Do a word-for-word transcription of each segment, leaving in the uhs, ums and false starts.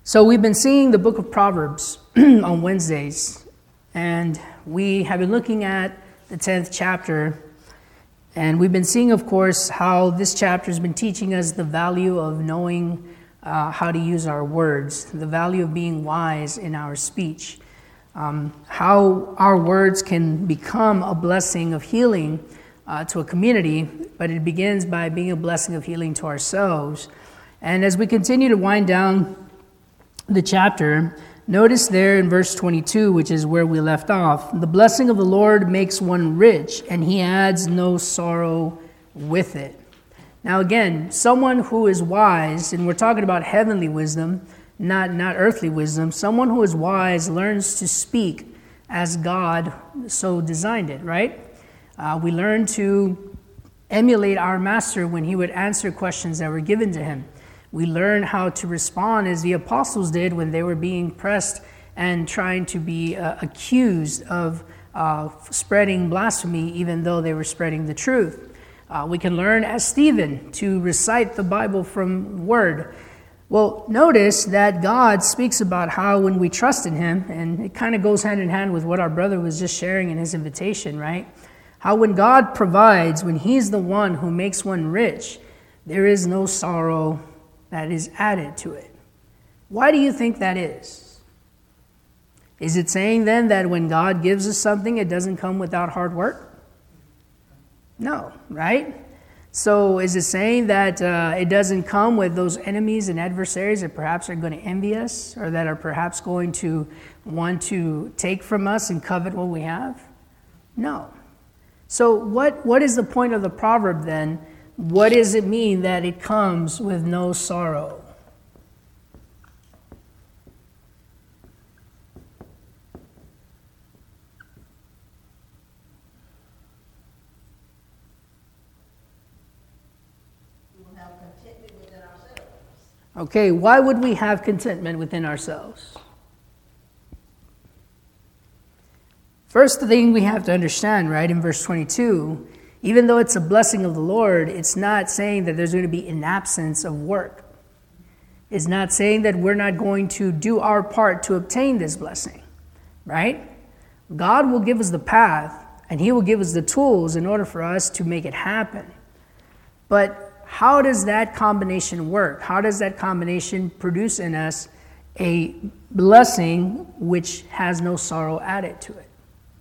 So we've been seeing the book of Proverbs on Wednesdays, and we have been looking at the tenth chapter, and we've been seeing, of course, how this chapter has been teaching us the value of knowing uh, how to use our words, the value of being wise in our speech, um, how our words can become a blessing of healing uh, to a community, but it begins by being a blessing of healing to ourselves. And as we continue to wind down the chapter, notice there in verse twenty-two, which is where we left off, the blessing of the Lord makes one rich, and he adds no sorrow with it. Now again, someone who is wise, and we're talking about heavenly wisdom, not, not earthly wisdom, someone who is wise learns to speak as God so designed it, right? Uh, we learn to emulate our master when he would answer questions that were given to him. We learn how to respond as the apostles did when they were being pressed and trying to be uh, accused of uh, spreading blasphemy, even though they were spreading the truth. Uh, we can learn as Stephen to recite the Bible from word. Well, notice that God speaks about how when we trust in him, and it kind of goes hand in hand with what our brother was just sharing in his invitation, right? How when God provides, when he's the one who makes one rich, there is no sorrow that is added to it. Why do you think that is? Is it saying then that when God gives us something, it doesn't come without hard work? No, right? So is it saying that uh, it doesn't come with those enemies and adversaries that perhaps are going to envy us, or that are perhaps going to want to take from us and covet what we have? No. So what, what is the point of the proverb then? What does it mean that it comes with no sorrow? We will have contentment within ourselves. Okay, why would we have contentment within ourselves? First thing we have to understand, right, in verse twenty-two, even though it's a blessing of the Lord, it's not saying that there's going to be an absence of work. It's not saying that we're not going to do our part to obtain this blessing, right? God will give us the path, and he will give us the tools in order for us to make it happen. But how does that combination work? How does that combination produce in us a blessing which has no sorrow added to it?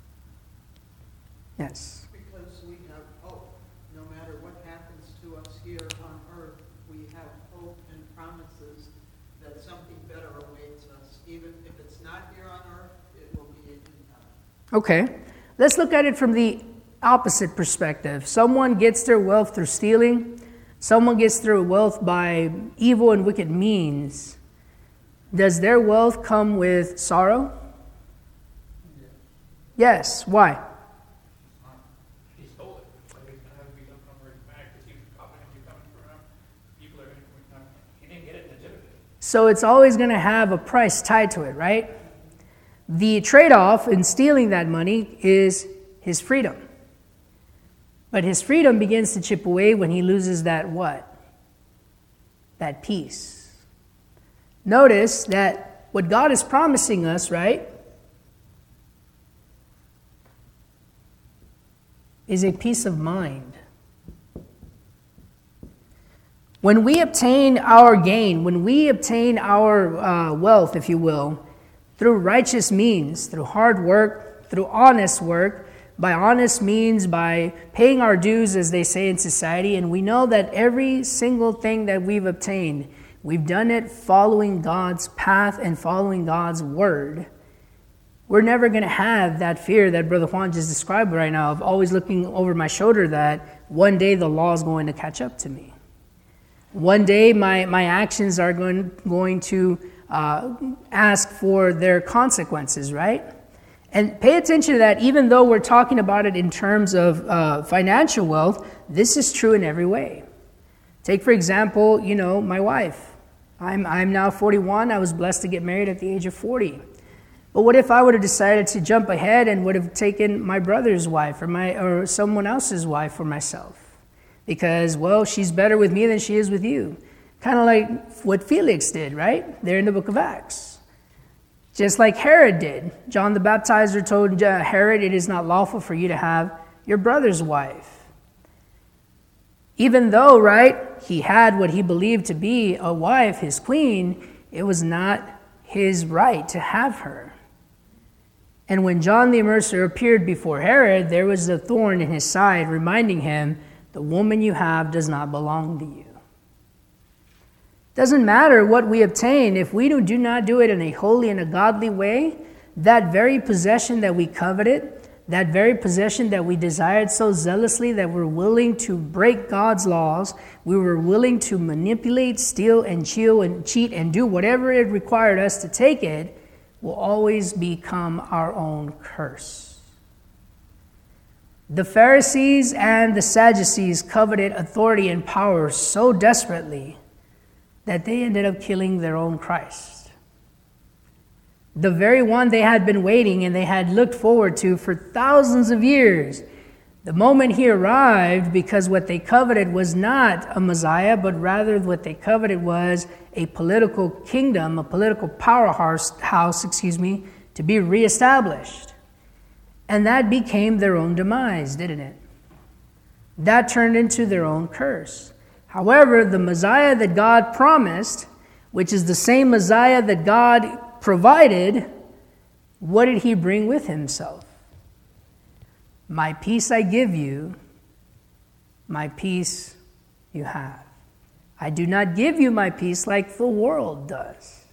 Yes. Okay, let's look at it from the opposite perspective. Someone gets their wealth through stealing. Someone gets their wealth by evil and wicked means. Does their wealth come with sorrow? Yes. Why? He stole it. He doesn't come right back because he's coming from him. People are going to come. He didn't get it legitimately. So it's always going to have a price tied to it, right? The trade-off in stealing that money is his freedom. But his freedom begins to chip away when he loses that what? That peace. Notice that what God is promising us, right, is a peace of mind. When we obtain our gain, when we obtain our uh, wealth, if you will, through righteous means, through hard work, through honest work, by honest means, by paying our dues, as they say in society, and we know that every single thing that we've obtained, we've done it following God's path and following God's word. We're never going to have that fear that Brother Juan just described right now of always looking over my shoulder that one day the law is going to catch up to me. One day my, my actions are going, going to Uh, ask for their consequences, right? And pay attention to that, even though we're talking about it in terms of uh, financial wealth, this is true in every way. Take, for example, you know, my wife. I'm, I'm now forty-one. I was blessed to get married at the age of forty. But what if I would have decided to jump ahead and would have taken my brother's wife or my or someone else's wife for myself? Because, well, she's better with me than she is with you. Kind of like what Felix did, right? There in the book of Acts. Just like Herod did. John the Baptizer told Herod, it is not lawful for you to have your brother's wife. Even though, right, he had what he believed to be a wife, his queen, it was not his right to have her. And when John the Immerser appeared before Herod, there was a thorn in his side, reminding him, the woman you have does not belong to you. Doesn't matter what we obtain, if we do not do it in a holy and a godly way, that very possession that we coveted, that very possession that we desired so zealously that we're willing to break God's laws, we were willing to manipulate, steal, and cheat and cheat and do whatever it required us to take it, will always become our own curse. The Pharisees and the Sadducees coveted authority and power so desperately that they ended up killing their own Christ. The very one they had been waiting and they had looked forward to for thousands of years. The moment he arrived, because what they coveted was not a Messiah, but rather what they coveted was a political kingdom, a political powerhouse, house, excuse me, to be reestablished. And that became their own demise, didn't it? That turned into their own curse. However, the Messiah that God promised, which is the same Messiah that God provided, what did he bring with himself? My peace I give you, my peace you have. I do not give you my peace like the world does.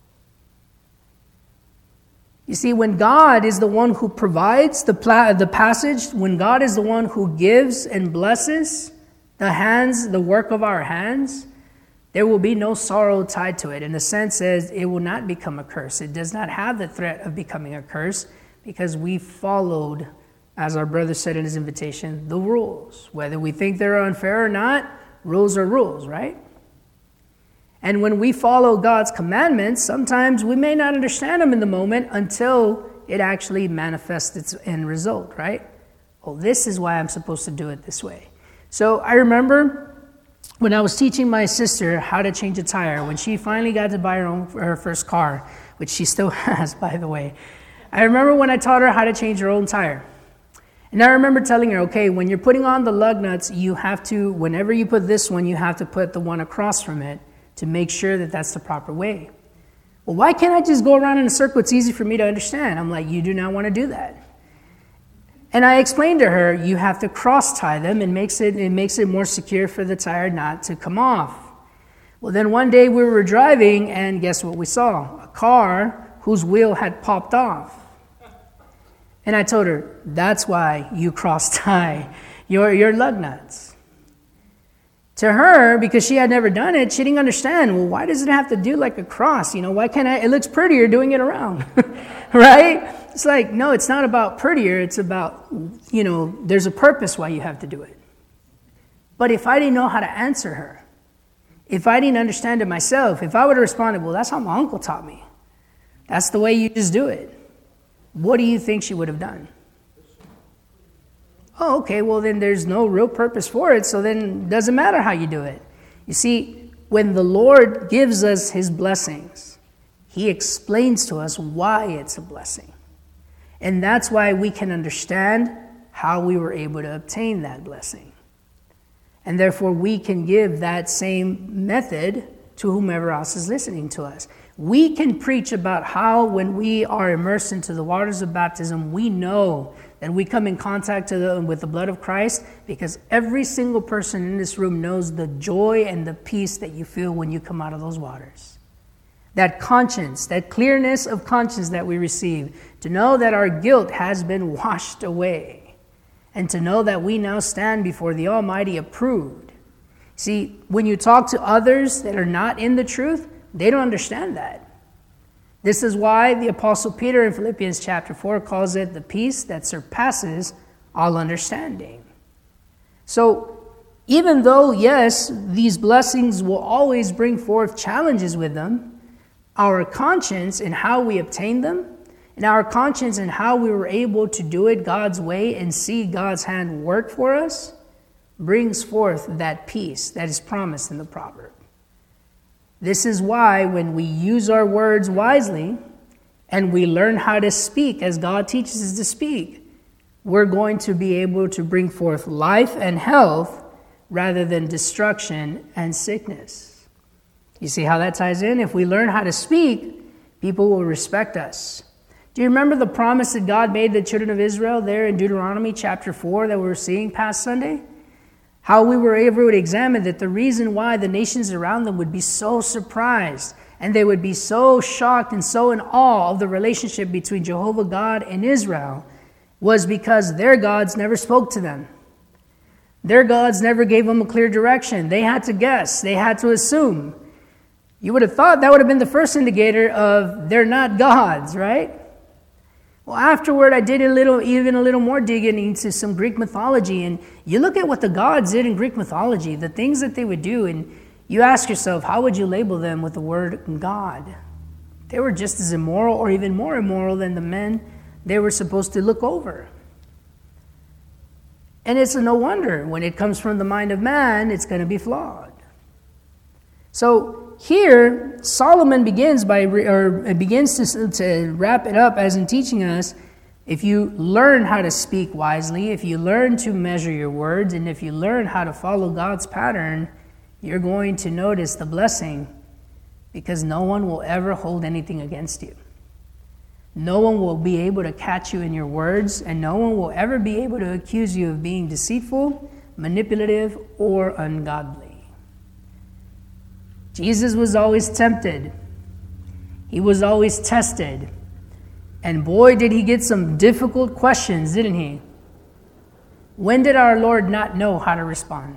You see, when God is the one who provides the, pla- the passage, when God is the one who gives and blesses the hands, the work of our hands, there will be no sorrow tied to it. In the sense as it will not become a curse. It does not have the threat of becoming a curse because we followed, as our brother said in his invitation, the rules. Whether we think they're unfair or not, rules are rules, right? And when we follow God's commandments, sometimes we may not understand them in the moment until it actually manifests its end result, right? Oh, this is why I'm supposed to do it this way. So I remember when I was teaching my sister how to change a tire, when she finally got to buy her own her first car, which she still has, by the way. I remember when I taught her how to change her own tire. And I remember telling her, okay, when you're putting on the lug nuts, you have to, whenever you put this one, you have to put the one across from it to make sure that that's the proper way. Well, why can't I just go around in a circle? It's easy for me to understand. I'm like, you do not want to do that. And I explained to her, you have to cross tie them. It makes it, it makes it more secure for the tire not to come off. Well, then one day we were driving, and guess what we saw? A car whose wheel had popped off. And I told her, that's why you cross tie your, your lug nuts. To her, because she had never done it, she didn't understand. Well, why does it have to do like a cross? You know, why can't I? It looks prettier doing it around, right? It's like, no, it's not about prettier. It's about, you know, there's a purpose why you have to do it. But if I didn't know how to answer her, if I didn't understand it myself, if I would have responded, well, that's how my uncle taught me. That's the way you just do it. What do you think she would have done? Oh, okay, well then there's no real purpose for it, so then it doesn't matter how you do it. You see, when the Lord gives us his blessings, he explains to us why it's a blessing. And that's why we can understand how we were able to obtain that blessing. And therefore we can give that same method to whomever else is listening to us. We can preach about how when we are immersed into the waters of baptism, we know that we come in contact to the, with the blood of Christ, because every single person in this room knows the joy and the peace that you feel when you come out of those waters. That conscience, that clearness of conscience that we receive, to know that our guilt has been washed away, and to know that we now stand before the Almighty approved. See, when you talk to others that are not in the truth, they don't understand that. This is why the Apostle Peter in Philippians chapter four calls it the peace that surpasses all understanding. So even though, yes, these blessings will always bring forth challenges with them, our conscience in how we obtain them, and our conscience in how we were able to do it God's way and see God's hand work for us, brings forth that peace that is promised in the proverb. This is why when we use our words wisely and we learn how to speak as God teaches us to speak, we're going to be able to bring forth life and health rather than destruction and sickness. You see how that ties in? If we learn how to speak, people will respect us. Do you remember the promise that God made the children of Israel there in Deuteronomy chapter four that we were seeing past Sunday? How we were able to examine that the reason why the nations around them would be so surprised and they would be so shocked and so in awe of the relationship between Jehovah God and Israel was because their gods never spoke to them. Their gods never gave them a clear direction. They had to guess. They had to assume. You would have thought that would have been the first indicator of they're not gods, right? Well, afterward, I did a little, even a little more digging into some Greek mythology, and you look at what the gods did in Greek mythology, the things that they would do, and you ask yourself, how would you label them with the word God? They were just as immoral or even more immoral than the men they were supposed to look over. And it's no wonder when it comes from the mind of man, it's going to be flawed. So here, Solomon begins by, or begins to, to wrap it up as in teaching us, if you learn how to speak wisely, if you learn to measure your words, and if you learn how to follow God's pattern, you're going to notice the blessing because no one will ever hold anything against you. No one will be able to catch you in your words, and no one will ever be able to accuse you of being deceitful, manipulative, or ungodly. Jesus was always tempted. He was always tested. And boy, did he get some difficult questions, didn't he? When did our Lord not know how to respond?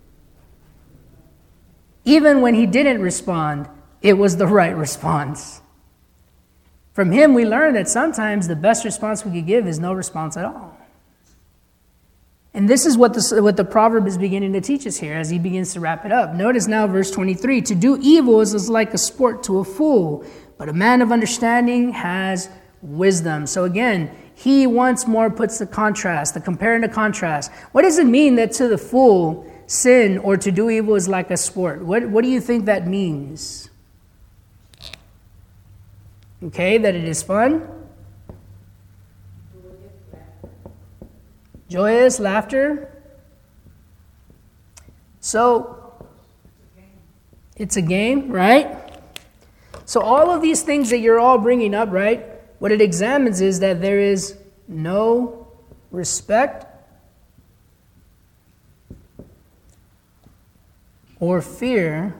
Even when he didn't respond, it was the right response. From him, we learn that sometimes the best response we could give is no response at all. And this is what the, what the proverb is beginning to teach us here as he begins to wrap it up. Notice now verse twenty-three. To do evil is like a sport to a fool, but a man of understanding has wisdom. So again, he once more puts the contrast, the compare and the contrast. What does it mean that to the fool, sin or to do evil is like a sport? What, what do you think that means? Okay, that it is fun. Joyous laughter. So, it's a game, right? So all of these things that you're all bringing up, right? What it examines is that there is no respect or fear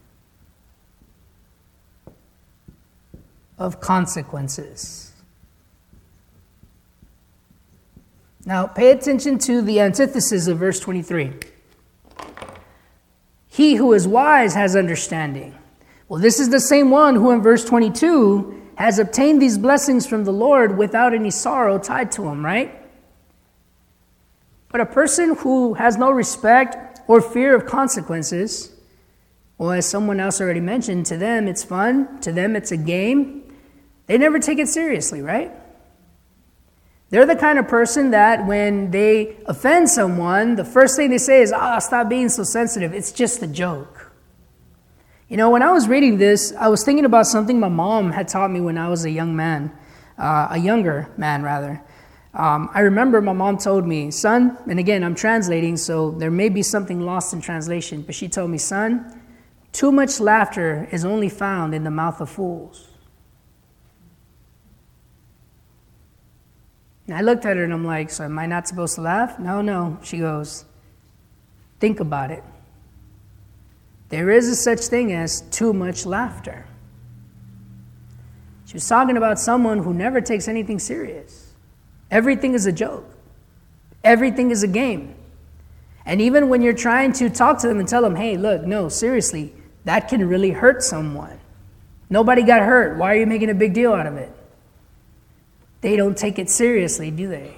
of consequences. Now, pay attention to the antithesis of verse twenty-three. He who is wise has understanding. Well, this is the same one who in verse twenty-two has obtained these blessings from the Lord without any sorrow tied to him, right? But a person who has no respect or fear of consequences, well, as someone else already mentioned, to them it's fun, to them it's a game. They never take it seriously, right? They're the kind of person that when they offend someone, the first thing they say is, ah, oh, stop being so sensitive. It's just a joke. You know, when I was reading this, I was thinking about something my mom had taught me when I was a young man, uh, a younger man, rather. Um, I remember my mom told me, son, and again, I'm translating, so there may be something lost in translation, but she told me, son, too much laughter is only found in the mouth of fools. And I looked at her and I'm like, so am I not supposed to laugh? No, no. She goes, think about it. There is a such thing as too much laughter. She was talking about someone who never takes anything serious. Everything is a joke. Everything is a game. And even when you're trying to talk to them and tell them, hey, look, no, seriously, that can really hurt someone. Nobody got hurt. Why are you making a big deal out of it? They don't take it seriously, do they?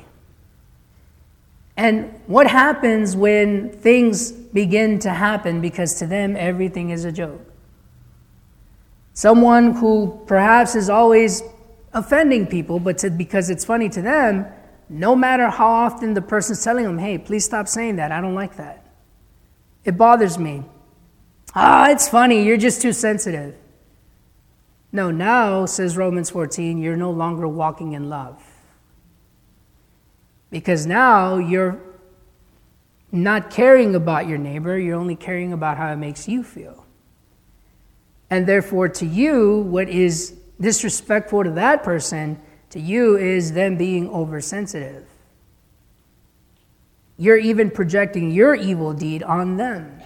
And what happens when things begin to happen because to them everything is a joke? Someone who perhaps is always offending people, but to, because it's funny to them, no matter how often the person's telling them, hey, please stop saying that. I don't like that. It bothers me. Ah, it's funny, you're just too sensitive. No, now, says Romans fourteen, you're no longer walking in love. Because now you're not caring about your neighbor, you're only caring about how it makes you feel. And therefore, to you, what is disrespectful to that person, to you is them being oversensitive. You're even projecting your evil deed on them.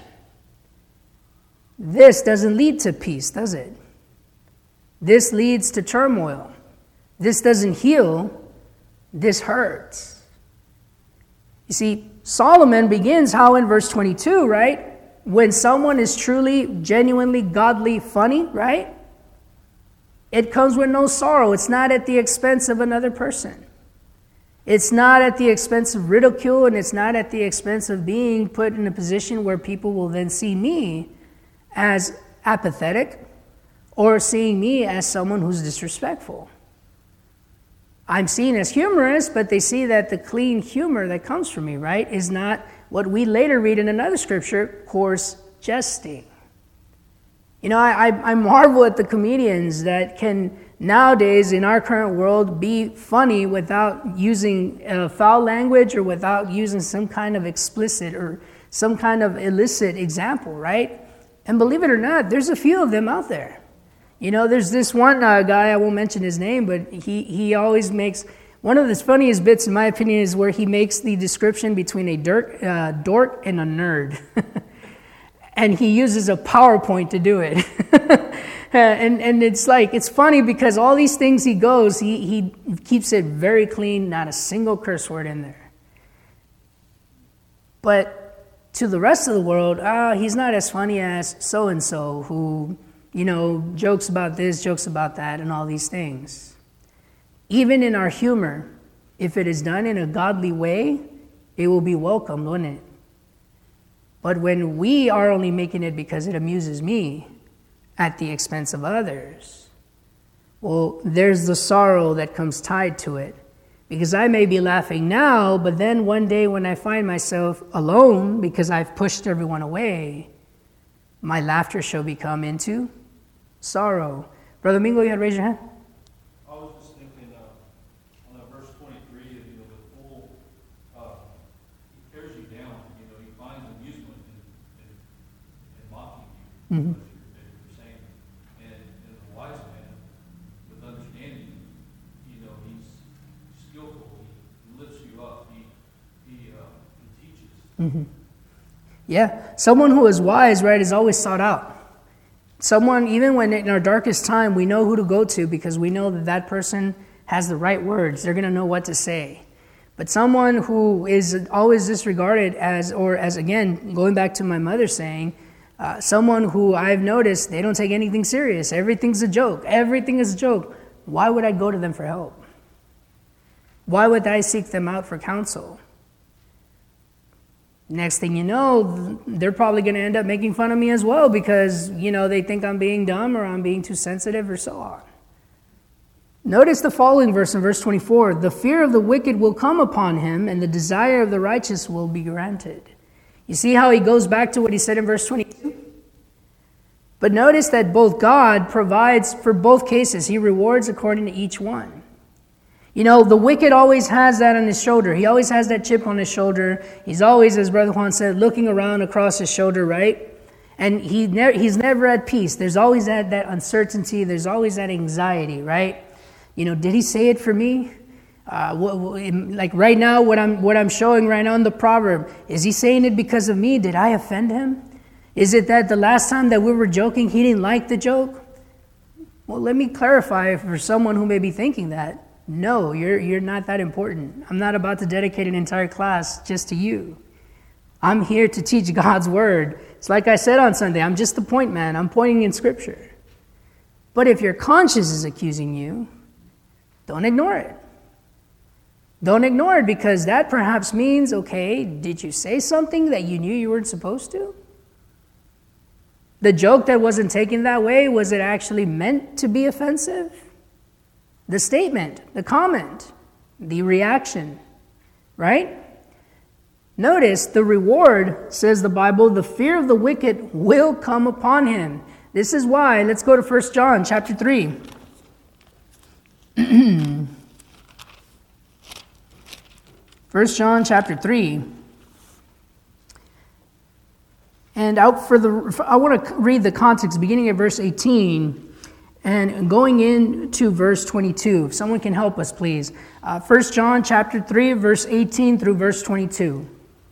This doesn't lead to peace, does it? This leads to turmoil. This doesn't heal. This hurts. You see, Solomon begins how in verse twenty-two, right? When someone is truly, genuinely, godly, funny, right? It comes with no sorrow. It's not at the expense of another person. It's not at the expense of ridicule, and it's not at the expense of being put in a position where people will then see me as apathetic or seeing me as someone who's disrespectful. I'm seen as humorous, but they see that the clean humor that comes from me, right, is not what we later read in another scripture, coarse jesting. You know, I, I, I marvel at the comedians that can nowadays in our current world be funny without using uh, foul language or without using some kind of explicit or some kind of illicit example, right? And believe it or not, there's a few of them out there. You know, there's this one uh, guy, I won't mention his name, but he, he always makes, one of the funniest bits, in my opinion, is where he makes the description between a dork, uh, dork and a nerd. And he uses a PowerPoint to do it. and and it's like, it's funny because all these things he goes, he, he keeps it very clean, not a single curse word in there. But to the rest of the world, ah, he's not as funny as so-and-so who, you know, jokes about this, jokes about that, and all these things. Even in our humor, if it is done in a godly way, it will be welcomed, won't it? But when we are only making it because it amuses me at the expense of others, well, there's the sorrow that comes tied to it. Because I may be laughing now, but then one day when I find myself alone because I've pushed everyone away, my laughter shall become into sorrow. Brother Mingo, you had to raise your hand? I was just thinking uh, on that verse twenty-three, you know, the full, uh, he tears you down, you know, he finds amusement in, in, in mocking you, Mm-hmm. as, you're, as you're saying. And, and the wise man, with understanding, you know, he's skillful, he lifts you up, he, he, uh, he teaches. Mm-hmm. Yeah, someone who is wise, right, is always sought out. Someone, even when in our darkest time, we know who to go to because we know that that person has the right words. They're going to know what to say. But someone who is always disregarded as, or as again, going back to my mother saying, uh, someone who I've noticed, they don't take anything serious. Everything's a joke. Everything is a joke. Why would I go to them for help? Why would I seek them out for counsel? Next thing you know, they're probably going to end up making fun of me as well because, you know, they think I'm being dumb or I'm being too sensitive or so on. Notice the following verse in verse twenty-four. The fear of the wicked will come upon him and the desire of the righteous will be granted. You see how he goes back to what he said in verse twenty-two? But notice that both God provides for both cases. He rewards according to each one. You know, the wicked always has that on his shoulder. He always has that chip on his shoulder. He's always, as Brother Juan said, looking around across his shoulder, right? And he ne- he's never at peace. There's always that, that uncertainty. There's always that anxiety, right? You know, did he say it for me? Uh, what, what, like right now, what I'm what I'm showing right now in the proverb, is he saying it because of me? Did I offend him? Is it that the last time that we were joking, he didn't like the joke? Well, let me clarify for someone who may be thinking that. No, you're you're not that important. I'm not about to dedicate an entire class just to you. I'm here to teach God's word. It's like I said on Sunday, I'm just the point man. I'm pointing in Scripture. But if your conscience is accusing you, don't ignore it. Don't ignore it because that perhaps means, okay, did you say something that you knew you weren't supposed to? The joke that wasn't taken that way, was it actually meant to be offensive? The statement, the comment, the reaction, right? Notice the reward, says the Bible, the fear of the wicked will come upon him. This is why, let's go to First John chapter three. First John chapter three. And out for the, I want to read the context, beginning at verse eighteen and going into verse twenty-two. If someone can help us, please. Uh, First John chapter three, verse eighteen through verse twenty-two.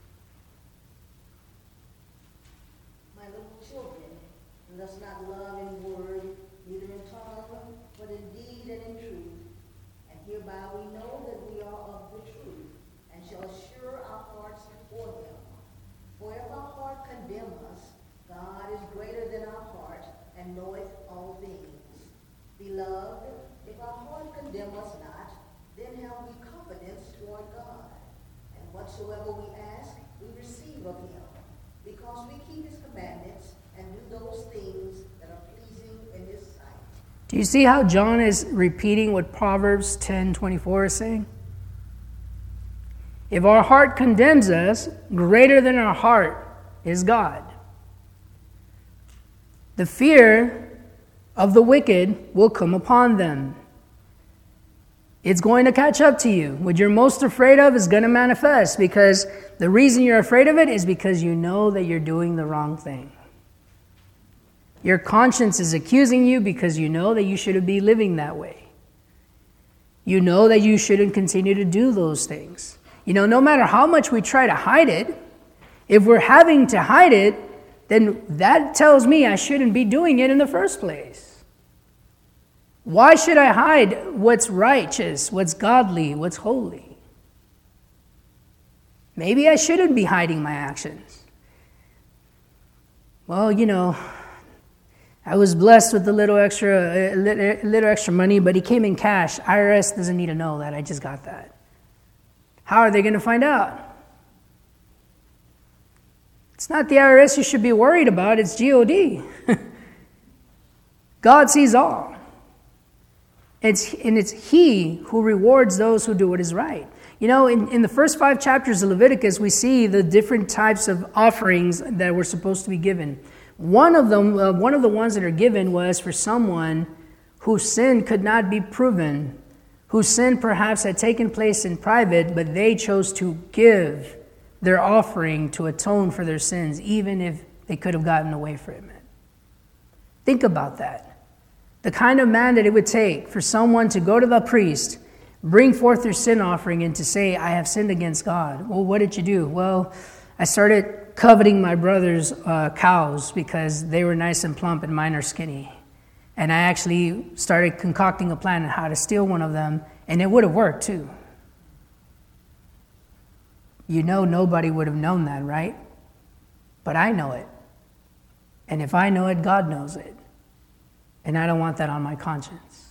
My little children, let us not love in word, neither in tongue, but in deed and in truth. And hereby we know that we are of the truth, and shall assure our hearts before him. For if our heart condemn us, God is greater than our heart, and knoweth all things. Beloved, if our heart condemn us not, then have we confidence toward God. And whatsoever we ask, we receive of him, because we keep his commandments and do those things that are pleasing in his sight. Do you see how John is repeating what Proverbs ten twenty-four is saying? If our heart condemns us, greater than our heart is God. The fear of the wicked will come upon them. It's going to catch up to you. What you're most afraid of is going to manifest, because the reason you're afraid of it is because you know that you're doing the wrong thing. Your conscience is accusing you because you know that you shouldn't be living that way. You know that you shouldn't continue to do those things. You know, no matter how much we try to hide it, if we're having to hide it, then that tells me I shouldn't be doing it in the first place. Why should I hide what's righteous, what's godly, what's holy? Maybe I shouldn't be hiding my actions. Well, you know, I was blessed with a little extra, a little extra money, but it came in cash. I R S doesn't need to know that I just got that. How are they going to find out? It's not the I R S you should be worried about, it's G O D. God sees all. It's, and it's he who rewards those who do what is right. You know, in, in the first five chapters of Leviticus, we see the different types of offerings that were supposed to be given. One of them, uh, one of the ones that are given was for someone whose sin could not be proven, whose sin perhaps had taken place in private, but they chose to give their offering to atone for their sins, even if they could have gotten away from it. Think about that. The kind of man that it would take for someone to go to the priest, bring forth their sin offering, and to say, I have sinned against God. Well, what did you do? Well, I started coveting my brother's uh, cows because they were nice and plump and mine are skinny. And I actually started concocting a plan on how to steal one of them, and it would have worked too. You know nobody would have known that, right? But I know it. And if I know it, God knows it. And I don't want that on my conscience.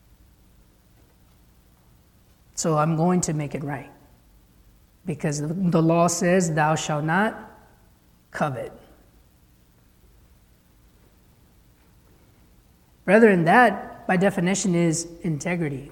So I'm going to make it right. Because the law says, thou shalt not covet. Brethren, that, by definition, is integrity.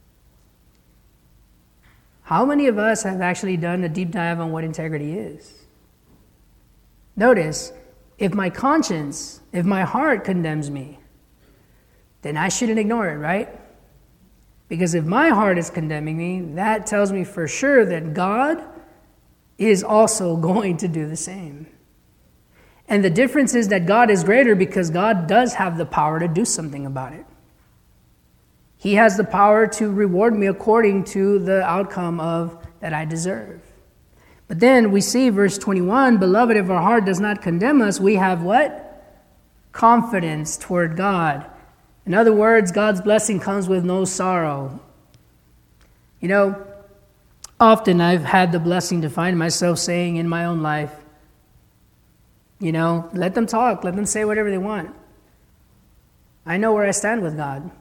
How many of us have actually done a deep dive on what integrity is? Notice, if my conscience, if my heart condemns me, then I shouldn't ignore it, right? Because if my heart is condemning me, that tells me for sure that God is also going to do the same. And the difference is that God is greater because God does have the power to do something about it. He has the power to reward me according to the outcome of that I deserve. But then we see verse twenty-one, beloved, if our heart does not condemn us, we have what? Confidence toward God. In other words, God's blessing comes with no sorrow. You know, often I've had the blessing to find myself saying in my own life, you know, let them talk, let them say whatever they want. I know where I stand with God.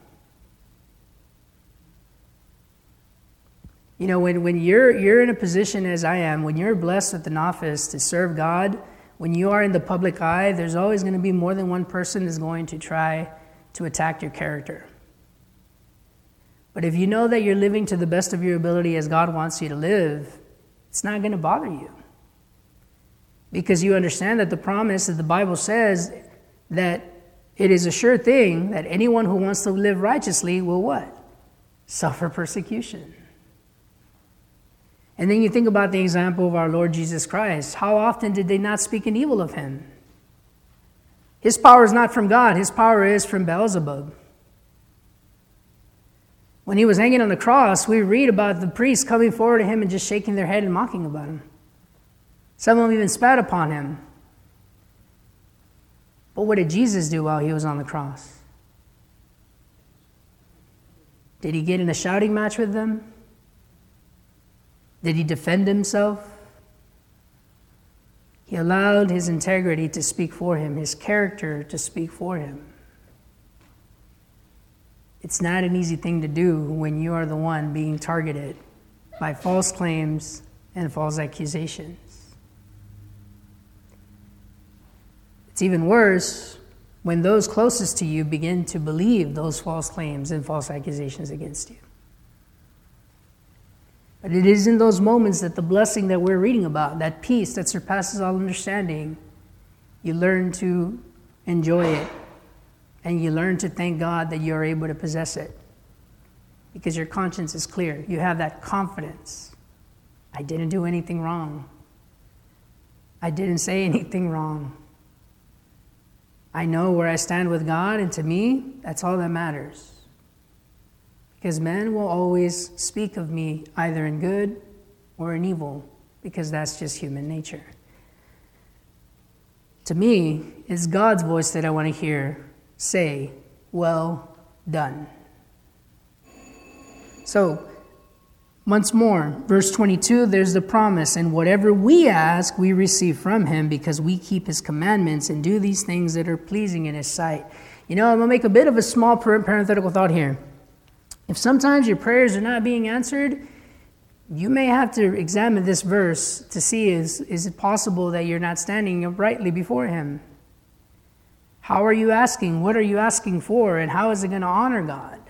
You know, when, when you're you're in a position as I am, when you're blessed with an office to serve God, when you are in the public eye, there's always going to be more than one person that's going to try to attack your character. But if you know that you're living to the best of your ability as God wants you to live, it's not going to bother you. Because you understand that the promise that the Bible says that it is a sure thing that anyone who wants to live righteously will what? Suffer persecution. And then you think about the example of our Lord Jesus Christ. How often did they not speak in evil of him? His power is not from God. His power is from Beelzebub. When he was hanging on the cross, we read about the priests coming forward to him and just shaking their head and mocking about him. Some of them even spat upon him. But what did Jesus do while he was on the cross? Did he get in a shouting match with them? Did he defend himself? He allowed his integrity to speak for him, his character to speak for him. It's not an easy thing to do when you are the one being targeted by false claims and false accusations. It's even worse when those closest to you begin to believe those false claims and false accusations against you. But it is in those moments that the blessing that we're reading about, that peace that surpasses all understanding, you learn to enjoy it. And you learn to thank God that you're able to possess it. Because your conscience is clear. You have that confidence. I didn't do anything wrong. I didn't say anything wrong. I know where I stand with God, and to me, that's all that matters. Because men will always speak of me either in good or in evil, because that's just human nature. To me, it's God's voice that I want to hear say, well done. So, once more, verse twenty-two, there's the promise, and whatever we ask, we receive from him, because we keep his commandments and do these things that are pleasing in his sight. You know, I'm going to make a bit of a small parenthetical thought here. If sometimes your prayers are not being answered, you may have to examine this verse to see, is, is it possible that you're not standing uprightly before him? How are you asking? What are you asking for? And how is it going to honor God?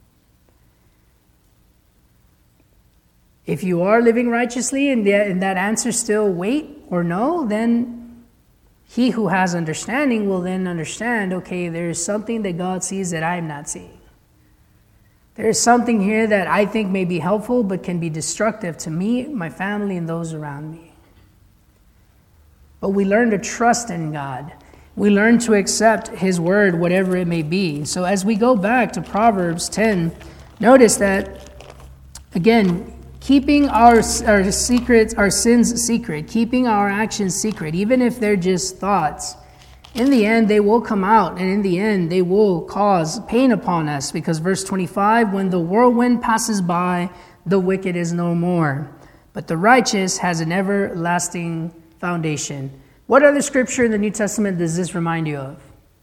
If you are living righteously and, the, and that answer still wait or no, then he who has understanding will then understand, okay, there is something that God sees that I'm not seeing. There is something here that I think may be helpful but can be destructive to me, my family, and those around me. But we learn to trust in God. We learn to accept his word, whatever it may be. So as we go back to Proverbs ten, notice that, again, keeping our, our secrets, our sins secret, keeping our actions secret, even if they're just thoughts, in the end, they will come out, and in the end, they will cause pain upon us. Because verse twenty-five, when the whirlwind passes by, the wicked is no more, but the righteous has an everlasting foundation. What other scripture in the New Testament does this remind you of?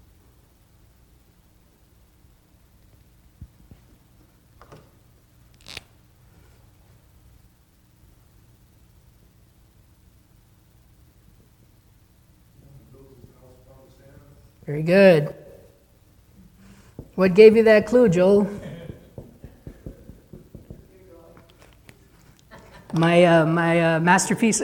Very good. What gave you that clue, Joel? My uh, my uh, masterpiece.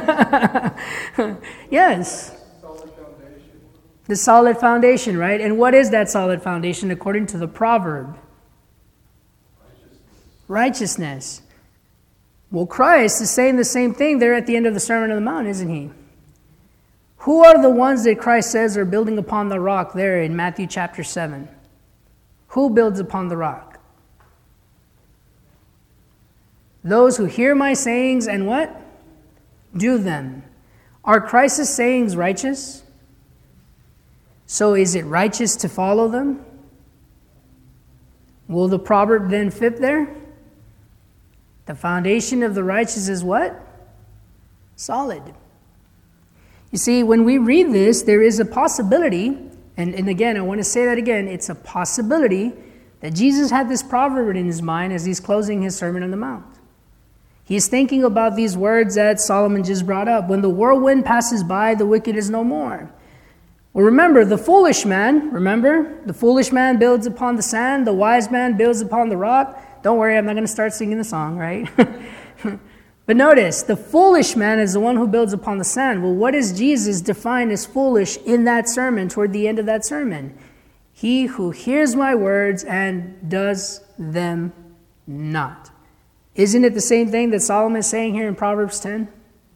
Yes. Solid foundation. The solid foundation, right? And what is that solid foundation according to the proverb? Righteousness. Righteousness. Well, Christ is saying the same thing there at the end of the Sermon on the Mount, isn't he? Who are the ones that Christ says are building upon the rock there in Matthew chapter seven? Who builds upon the rock? Those who hear my sayings and what? Do them. Are Christ's sayings righteous? So is it righteous to follow them? Will the proverb then fit there? The foundation of the righteous is what? Solid. You see, when we read this, there is a possibility, and, and again, I want to say that again, it's a possibility that Jesus had this proverb in his mind as he's closing his Sermon on the Mount. He's thinking about these words that Solomon just brought up. When the whirlwind passes by, the wicked is no more. Well, remember, the foolish man, remember? The foolish man builds upon the sand, the wise man builds upon the rock. Don't worry, I'm not going to start singing the song, right? But notice, the foolish man is the one who builds upon the sand. Well, what is Jesus defined as foolish in that sermon, toward the end of that sermon? He who hears my words and does them not. Isn't it the same thing that Solomon is saying here in Proverbs ten?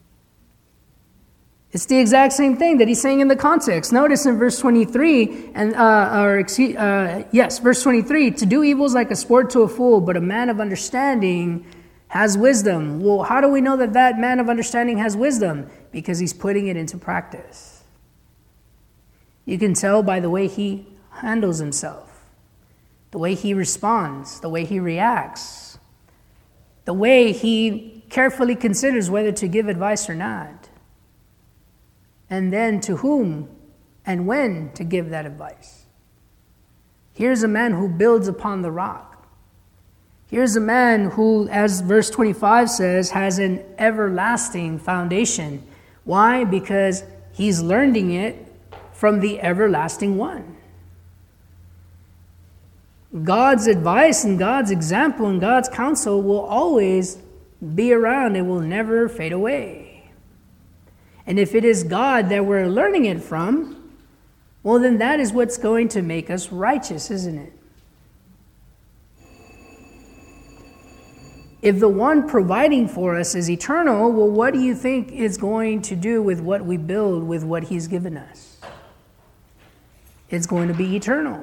It's the exact same thing that he's saying in the context. Notice in verse twenty-three, and uh, or excuse, uh, yes, verse twenty-three, to do evil is like a sport to a fool, but a man of understanding has wisdom. Well, how do we know that that man of understanding has wisdom? Because he's putting it into practice. You can tell by the way he handles himself, the way he responds, the way he reacts, the way he carefully considers whether to give advice or not, and then to whom and when to give that advice. Here's a man who builds upon the rock. Here's a man who, as verse twenty-five says, has an everlasting foundation. Why? Because he's learning it from the everlasting one. God's advice and God's example and God's counsel will always be around. It will never fade away. And if it is God that we're learning it from, well, then that is what's going to make us righteous, isn't it? If the one providing for us is eternal, well, what do you think is going to do with what we build with what he's given us? It's going to be eternal.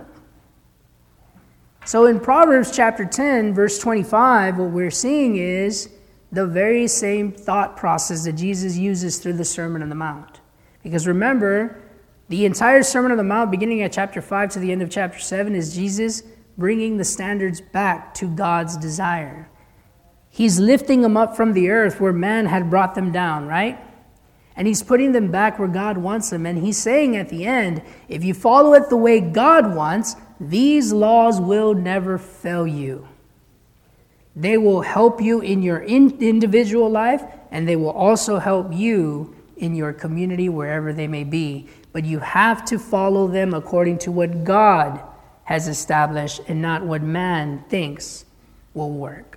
So in Proverbs chapter ten, verse twenty-five, what we're seeing is the very same thought process that Jesus uses through the Sermon on the Mount. Because remember, the entire Sermon on the Mount, beginning at chapter five to the end of chapter seven, is Jesus bringing the standards back to God's desire. He's lifting them up from the earth where man had brought them down, right? And he's putting them back where God wants them. And he's saying at the end, if you follow it the way God wants, these laws will never fail you. They will help you in your in- individual life, and they will also help you in your community, wherever they may be. But you have to follow them according to what God has established and not what man thinks will work.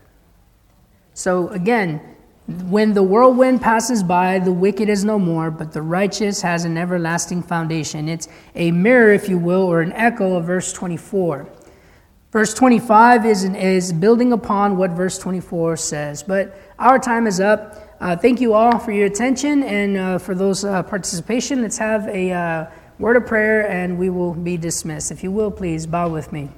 So again, when the whirlwind passes by, the wicked is no more, but the righteous has an everlasting foundation. It's a mirror, if you will, or an echo of verse twenty-four. Verse twenty-five is, is building upon what verse twenty-four says. But our time is up. Uh, thank you all for your attention and uh, for those uh, participation. Let's have a uh, word of prayer and we will be dismissed. If you will, please bow with me.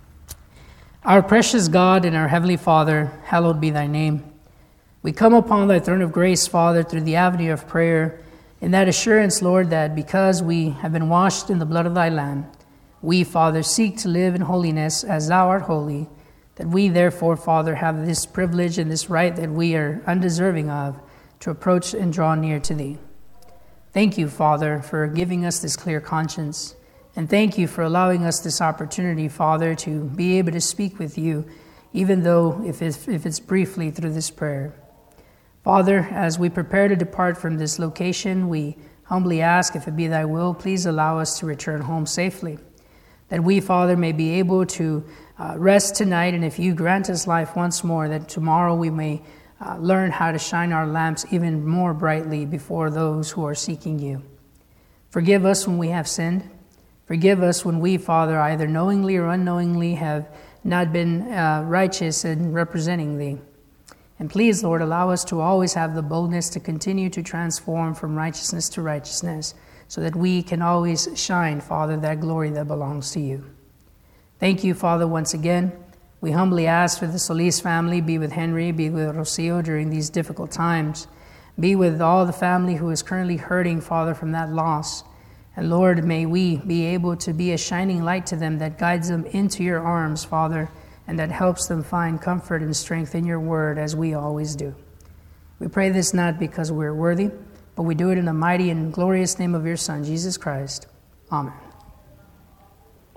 Our precious God and our Heavenly Father, hallowed be thy name. We come upon thy throne of grace, Father, through the avenue of prayer, in that assurance, Lord, that because we have been washed in the blood of thy Lamb, we, Father, seek to live in holiness as thou art holy, that we, therefore, Father, have this privilege and this right that we are undeserving of to approach and draw near to thee. Thank you, Father, for giving us this clear conscience. And thank you for allowing us this opportunity, Father, to be able to speak with you, even though if it's, if it's briefly through this prayer. Father, as we prepare to depart from this location, we humbly ask, if it be thy will, please allow us to return home safely. That we, Father, may be able to uh, rest tonight, and if you grant us life once more, that tomorrow we may uh, learn how to shine our lamps even more brightly before those who are seeking you. Forgive us when we have sinned. Forgive us when we, Father, either knowingly or unknowingly have not been uh, righteous in representing thee. And please, Lord, allow us to always have the boldness to continue to transform from righteousness to righteousness so that we can always shine, Father, that glory that belongs to you. Thank you, Father, once again. We humbly ask for the Solis family, be with Henry, be with Rocio during these difficult times. Be with all the family who is currently hurting, Father, from that loss. And Lord, may we be able to be a shining light to them that guides them into your arms, Father, and that helps them find comfort and strength in your word as we always do. We pray this not because we're worthy, but we do it in the mighty and glorious name of your Son, Jesus Christ. Amen.